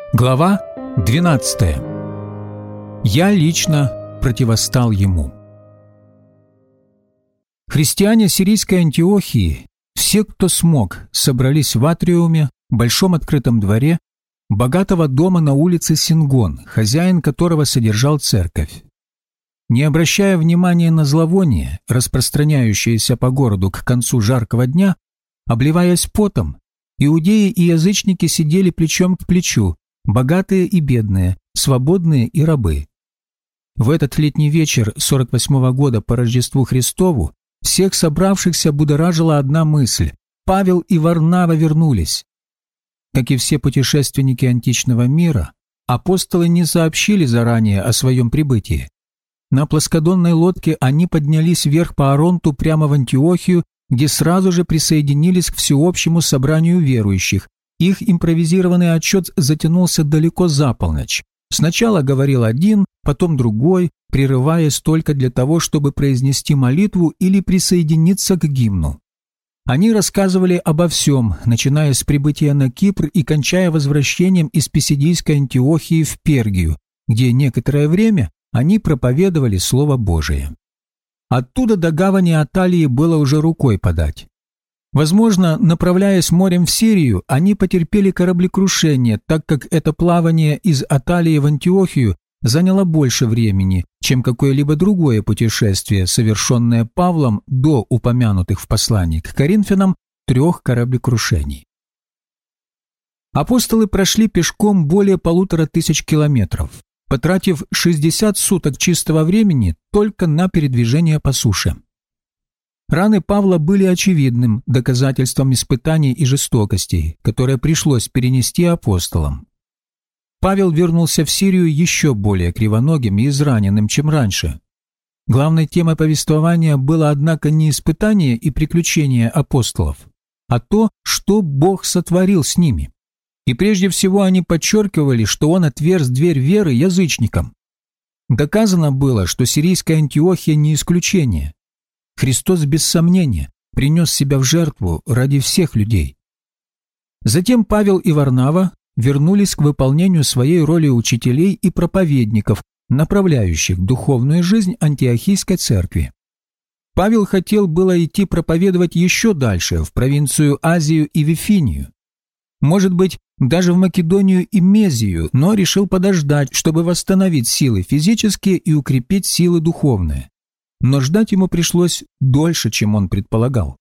Глава 12. Я лично противостал ему. Христиане сирийской Антиохии, все, кто смог, собрались в атриуме, большом открытом дворе, богатого дома на улице Сингон, хозяин которого содержал церковь. Не обращая внимания на зловоние, распространяющееся по городу к концу жаркого дня, обливаясь потом, иудеи и язычники сидели плечом к плечу, богатые и бедные, свободные и рабы. В этот летний вечер 48-го года по Рождеству Христову всех собравшихся будоражила одна мысль – Павел и Варнава вернулись. Как и все путешественники античного мира, апостолы не сообщили заранее о своем прибытии. На плоскодонной лодке они поднялись вверх по Оронту прямо в Антиохию, где сразу же присоединились к всеобщему собранию верующих. Их импровизированный отчет затянулся далеко за полночь. Сначала говорил один, потом другой, прерываясь только для того, чтобы произнести молитву или присоединиться к гимну. Они рассказывали обо всем, начиная с прибытия на Кипр и кончая возвращением из Писидийской Антиохии в Пергию, где некоторое время они проповедовали Слово Божие. Оттуда до гавани Аталии было уже рукой подать. Возможно, направляясь морем в Сирию, они потерпели кораблекрушение, так как это плавание из Аталии в Антиохию заняло больше времени, чем какое-либо другое путешествие, совершенное Павлом до упомянутых в послании к Коринфянам 3 кораблекрушений. Апостолы прошли пешком более 1500 километров, потратив 60 суток чистого времени только на передвижение по суше. Раны Павла были очевидным доказательством испытаний и жестокостей, которые пришлось перенести апостолам. Павел вернулся в Сирию еще более кривоногим и израненным, чем раньше. Главной темой повествования было, однако, не испытание и приключения апостолов, а то, что Бог сотворил с ними. И прежде всего они подчеркивали, что Он отверз дверь веры язычникам. Доказано было, что сирийская Антиохия не исключение. Христос, без сомнения, принес себя в жертву ради всех людей. Затем Павел и Варнава вернулись к выполнению своей роли учителей и проповедников, направляющих духовную жизнь антиохийской церкви. Павел хотел было идти проповедовать еще дальше, в провинцию Азию и Вифинию. Может быть, даже в Македонию и Мезию, но решил подождать, чтобы восстановить силы физические и укрепить силы духовные. Но ждать ему пришлось дольше, чем он предполагал.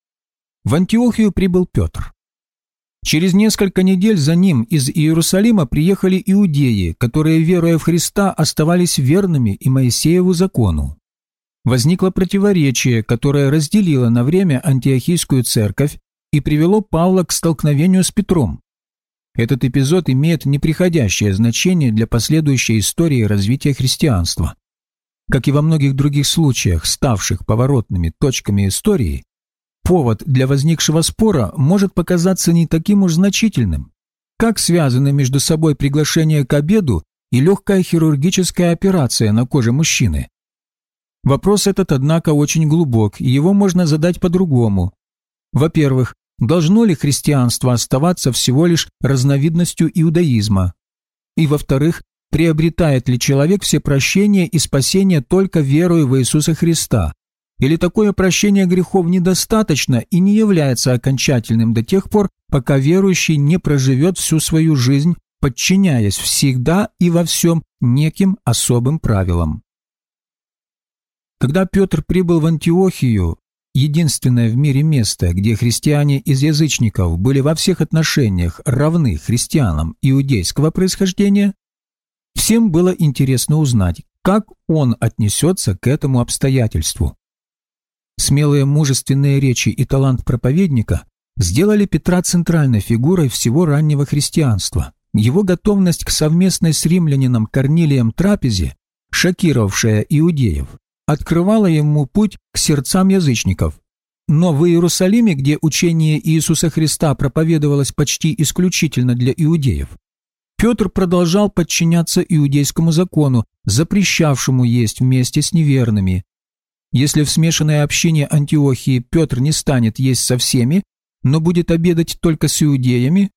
В Антиохию прибыл Петр. Через несколько недель за ним из Иерусалима приехали иудеи, которые, веруя в Христа, оставались верными и Моисееву закону. Возникло противоречие, которое разделило на время антиохийскую церковь и привело Павла к столкновению с Петром. Этот эпизод имеет непреходящее значение для последующей истории развития христианства. Как и во многих других случаях, ставших поворотными точками истории, повод для возникшего спора может показаться не таким уж значительным. Как связаны между собой приглашение к обеду и легкая хирургическая операция на коже мужчины? Вопрос этот, однако, очень глубок, и его можно задать по-другому. Во-первых, должно ли христианство оставаться всего лишь разновидностью иудаизма? И во-вторых, приобретает ли человек все прощение и спасение только верою в Иисуса Христа? Или такое прощение грехов недостаточно и не является окончательным до тех пор, пока верующий не проживет всю свою жизнь, подчиняясь всегда и во всем неким особым правилам? Когда Петр прибыл в Антиохию, единственное в мире место, где христиане из язычников были во всех отношениях равны христианам иудейского происхождения, всем было интересно узнать, как он отнесется к этому обстоятельству. Смелые мужественные речи и талант проповедника сделали Петра центральной фигурой всего раннего христианства. Его готовность к совместной с римлянином Корнилием трапезе, шокировавшая иудеев, открывала ему путь к сердцам язычников. Но в Иерусалиме, где учение Иисуса Христа проповедовалось почти исключительно для иудеев, Петр продолжал подчиняться иудейскому закону, запрещавшему есть вместе с неверными. Если в смешанной общине Антиохии Петр не станет есть со всеми, но будет обедать только с иудеями,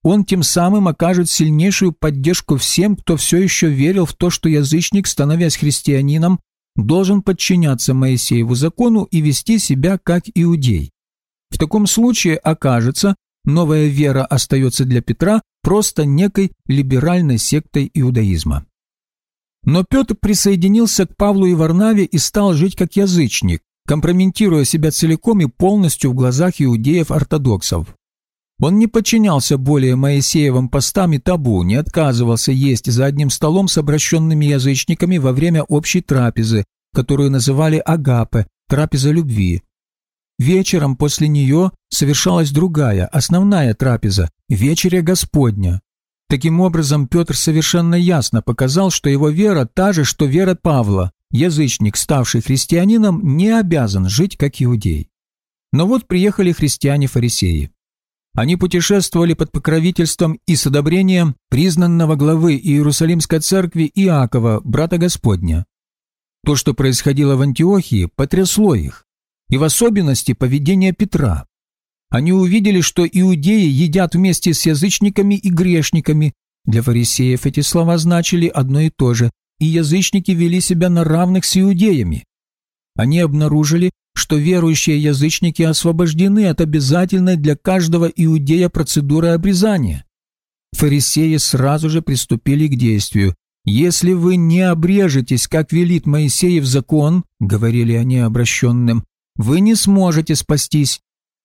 он тем самым окажет сильнейшую поддержку всем, кто все еще верил в то, что язычник, становясь христианином, должен подчиняться Моисееву закону и вести себя как иудей. В таком случае окажется, новая вера остается для Петра просто некой либеральной сектой иудаизма. Но Петр присоединился к Павлу и Варнаве и стал жить как язычник, компрометируя себя целиком и полностью в глазах иудеев-ортодоксов. Он не подчинялся более Моисеевым постам и табу, не отказывался есть за одним столом с обращенными язычниками во время общей трапезы, которую называли агапе, трапеза любви. Вечером после нее совершалась другая, основная трапеза, вечеря Господня. Таким образом, Петр совершенно ясно показал, что его вера та же, что вера Павла. Язычник, ставший христианином, не обязан жить как иудей. Но вот приехали христиане-фарисеи. Они путешествовали под покровительством и с одобрением признанного главы Иерусалимской церкви Иакова, брата Господня. То, что происходило в Антиохии, потрясло их, и в особенности поведение Петра. Они увидели, что иудеи едят вместе с язычниками и грешниками. Для фарисеев эти слова значили одно и то же, и язычники вели себя на равных с иудеями. Они обнаружили, что верующие язычники освобождены от обязательной для каждого иудея процедуры обрезания. Фарисеи сразу же приступили к действию. «Если вы не обрежетесь, как велит Моисеев закон, — говорили они обращенным, — вы не сможете спастись».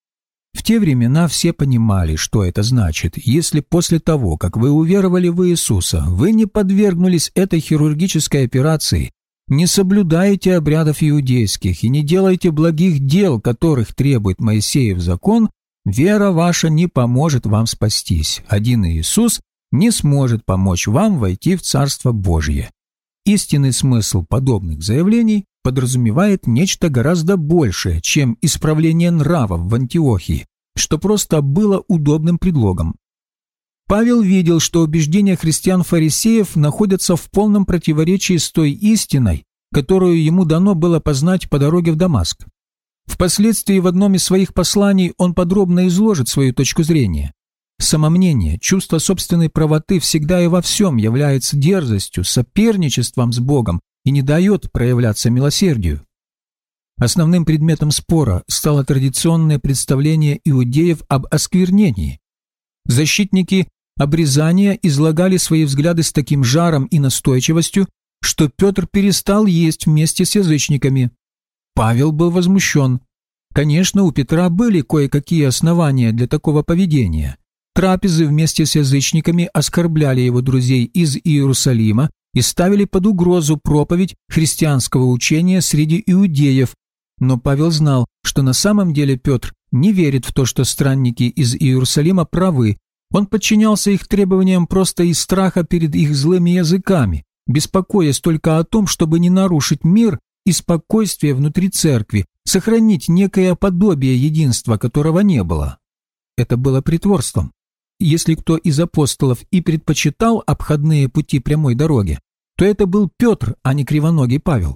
В те времена все понимали, что это значит. Если после того, как вы уверовали в Иисуса, вы не подвергнулись этой хирургической операции, не соблюдаете обрядов иудейских и не делаете благих дел, которых требует Моисеев закон, вера ваша не поможет вам спастись. Один Иисус не сможет помочь вам войти в Царство Божье. Истинный смысл подобных заявлений подразумевает нечто гораздо большее, чем исправление нравов в Антиохии, что просто было удобным предлогом. Павел видел, что убеждения христиан-фарисеев находятся в полном противоречии с той истиной, которую ему дано было познать по дороге в Дамаск. Впоследствии в одном из своих посланий он подробно изложит свою точку зрения. Самомнение, чувство собственной правоты всегда и во всем является дерзостью, соперничеством с Богом и не дает проявляться милосердию. Основным предметом спора стало традиционное представление иудеев об осквернении. Защитники обрезания излагали свои взгляды с таким жаром и настойчивостью, что Петр перестал есть вместе с язычниками. Павел был возмущен. Конечно, у Петра были кое-какие основания для такого поведения. Трапезы вместе с язычниками оскорбляли его друзей из Иерусалима и ставили под угрозу проповедь христианского учения среди иудеев. Но Павел знал, что на самом деле Петр не верит в то, что странники из Иерусалима правы. Он подчинялся их требованиям просто из страха перед их злыми языками, беспокоясь только о том, чтобы не нарушить мир и спокойствие внутри церкви, сохранить некое подобие единства, которого не было. Это было притворством. Если кто из апостолов и предпочитал обходные пути прямой дороги, то это был Петр, а не кривоногий Павел.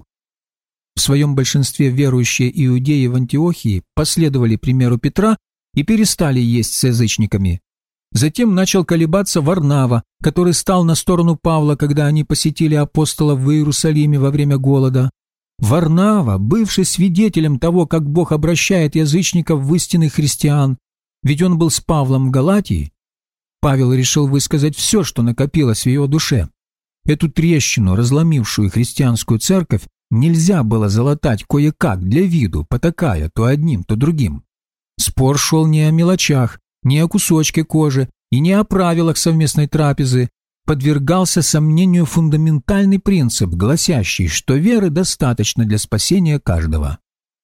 В своем большинстве верующие иудеи в Антиохии последовали примеру Петра и перестали есть с язычниками. Затем начал колебаться Варнава, который стал на сторону Павла, когда они посетили апостолов в Иерусалиме во время голода. Варнава, бывший свидетелем того, как Бог обращает язычников в истинных христиан, ведь он был с Павлом в Галатии, Павел решил высказать все, что накопилось в его душе. Эту трещину, разломившую христианскую церковь, нельзя было залатать кое-как для виду, потакая то одним, то другим. Спор шел не о мелочах, не о кусочке кожи и не о правилах совместной трапезы. Подвергался сомнению фундаментальный принцип, гласящий, что веры достаточно для спасения каждого.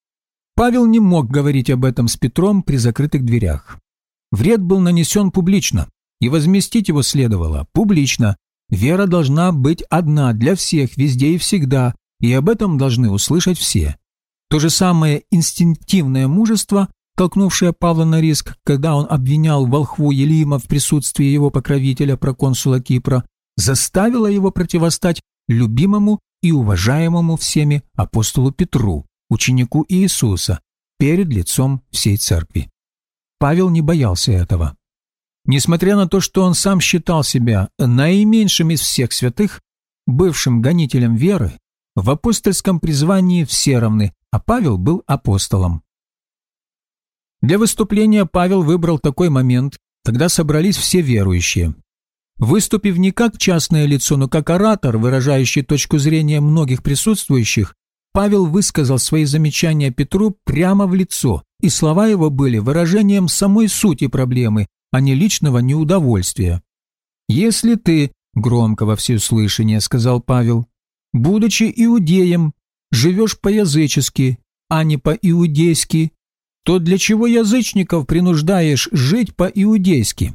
Павел не мог говорить об этом с Петром при закрытых дверях. Вред был нанесен публично, и возместить его следовало публично. Вера должна быть одна для всех, везде и всегда, и об этом должны услышать все. То же самое инстинктивное мужество, толкнувшее Павла на риск, когда он обвинял волхву Елима в присутствии его покровителя, проконсула Кипра, заставило его противостать любимому и уважаемому всеми апостолу Петру, ученику Иисуса, перед лицом всей церкви. Павел не боялся этого. Несмотря на то, что он сам считал себя наименьшим из всех святых, бывшим гонителем веры, в апостольском призвании все равны, а Павел был апостолом. Для выступления Павел выбрал такой момент, когда собрались все верующие. Выступив не как частное лицо, но как оратор, выражающий точку зрения многих присутствующих, Павел высказал свои замечания Петру прямо в лицо, и слова его были выражением самой сути проблемы, а не личного неудовольствия. «Если ты, — громко во всеуслышание сказал Павел, — будучи иудеем, живешь по-язычески, а не по-иудейски, то для чего язычников принуждаешь жить по-иудейски?»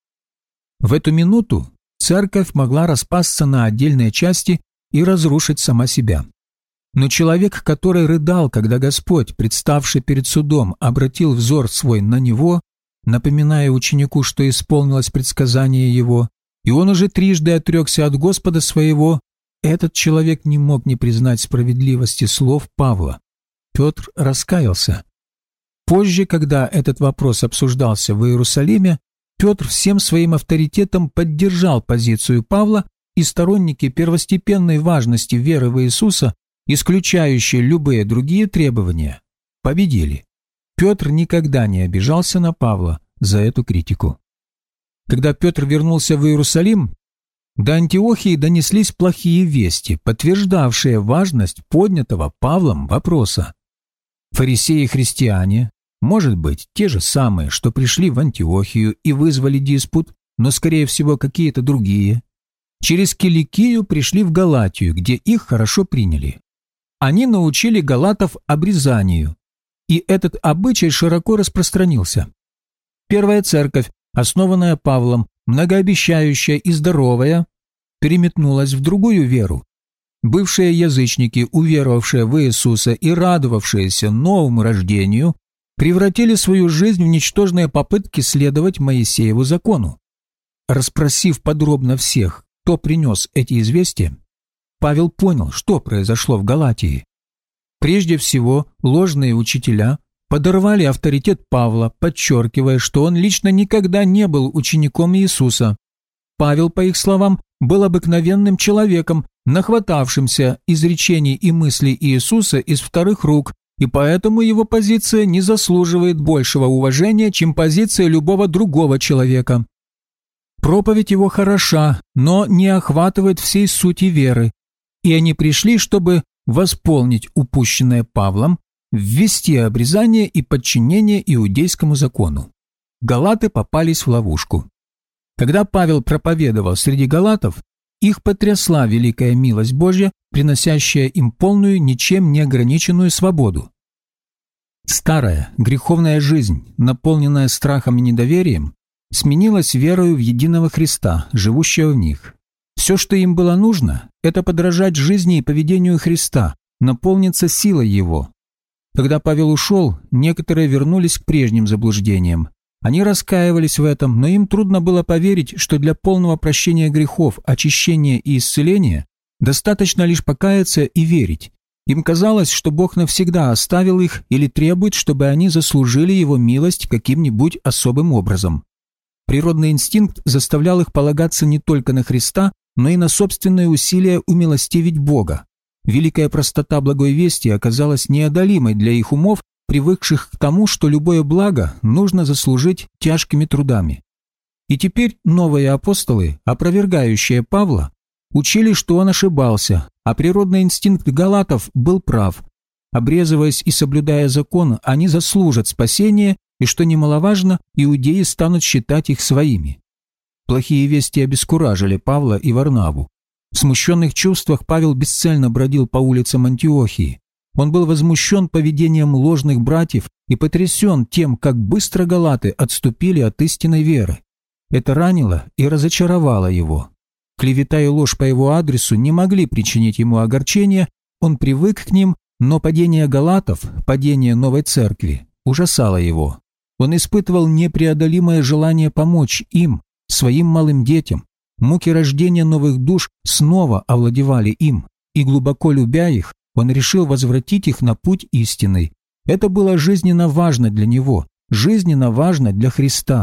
В эту минуту церковь могла распасться на отдельные части и разрушить сама себя. Но человек, который рыдал, когда Господь, представший перед судом, обратил взор свой на него, напоминая ученику, что исполнилось предсказание его, и он уже трижды отрекся от Господа своего, этот человек не мог не признать справедливости слов Павла. Петр раскаялся. Позже, когда этот вопрос обсуждался в Иерусалиме, Петр всем своим авторитетом поддержал позицию Павла, и сторонники первостепенной важности веры в Иисуса, исключающие любые другие требования, победили. Петр никогда не обижался на Павла за эту критику. Когда Петр вернулся в Иерусалим, до Антиохии донеслись плохие вести, подтверждавшие важность поднятого Павлом вопроса. Фарисеи-христиане, может быть, те же самые, что пришли в Антиохию и вызвали диспут, но, скорее всего, какие-то другие, через Киликию пришли в Галатию, где их хорошо приняли. Они научили галатов обрезанию, и этот обычай широко распространился. Первая церковь, основанная Павлом, многообещающая и здоровая, переметнулась в другую веру. Бывшие язычники, уверовавшие в Иисуса и радовавшиеся новому рождению, превратили свою жизнь в ничтожные попытки следовать Моисееву закону. Расспросив подробно всех, кто принес эти известия, Павел понял, что произошло в Галатии. Прежде всего, ложные учителя подорвали авторитет Павла, подчеркивая, что он лично никогда не был учеником Иисуса. Павел, по их словам, был обыкновенным человеком, нахватавшимся изречений и мыслей Иисуса из вторых рук, и поэтому его позиция не заслуживает большего уважения, чем позиция любого другого человека. Проповедь его хороша, но не охватывает всей сути веры, и они пришли, чтобы восполнить упущенное Павлом, ввести обрезание и подчинение иудейскому закону. Галаты попались в ловушку. Когда Павел проповедовал среди галатов, их потрясла великая милость Божья, приносящая им полную, ничем не ограниченную свободу. Старая, греховная жизнь, наполненная страхом и недоверием, сменилась верою в единого Христа, живущего в них. Все, что им было нужно, это подражать жизни и поведению Христа, наполниться силой Его. Когда Павел ушел, некоторые вернулись к прежним заблуждениям. Они раскаивались в этом, но им трудно было поверить, что для полного прощения грехов, очищения и исцеления достаточно лишь покаяться и верить. Им казалось, что Бог навсегда оставил их или требует, чтобы они заслужили Его милость каким-нибудь особым образом. Природный инстинкт заставлял их полагаться не только на Христа, но и на собственные усилия умилостивить Бога. Великая простота благой вести оказалась неодолимой для их умов, привыкших к тому, что любое благо нужно заслужить тяжкими трудами. И теперь новые апостолы, опровергающие Павла, учили, что он ошибался, а природный инстинкт галатов был прав. Обрезываясь и соблюдая закон, они заслужат спасения, и, что немаловажно, иудеи станут считать их своими. Плохие вести обескуражили Павла и Варнаву. В смущенных чувствах Павел бесцельно бродил по улицам Антиохии. Он был возмущен поведением ложных братьев и потрясен тем, как быстро галаты отступили от истинной веры. Это ранило и разочаровало его. Клевета и ложь по его адресу не могли причинить ему огорчения, он привык к ним, но падение галатов, падение новой церкви, ужасало его. Он испытывал непреодолимое желание помочь им, своим малым детям. Муки рождения новых душ снова овладевали им, и, глубоко любя их, он решил возвратить их на путь истинный. Это было жизненно важно для него, жизненно важно для Христа.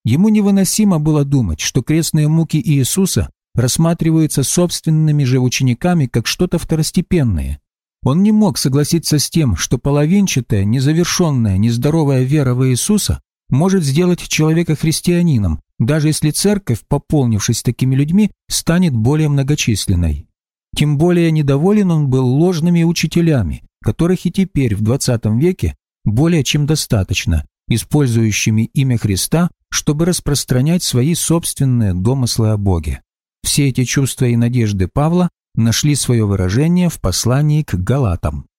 Ему невыносимо было думать, что крестные муки Иисуса рассматриваются собственными же учениками как что-то второстепенное. Он не мог согласиться с тем, что половинчатая, незавершенная, нездоровая вера в Иисуса может сделать человека христианином, даже если церковь, пополнившись такими людьми, станет более многочисленной. Тем более недоволен он был ложными учителями, которых и теперь в XX веке более чем достаточно, использующими имя Христа, чтобы распространять свои собственные домыслы о Боге. Все эти чувства и надежды Павла нашли свое выражение в послании к Галатам.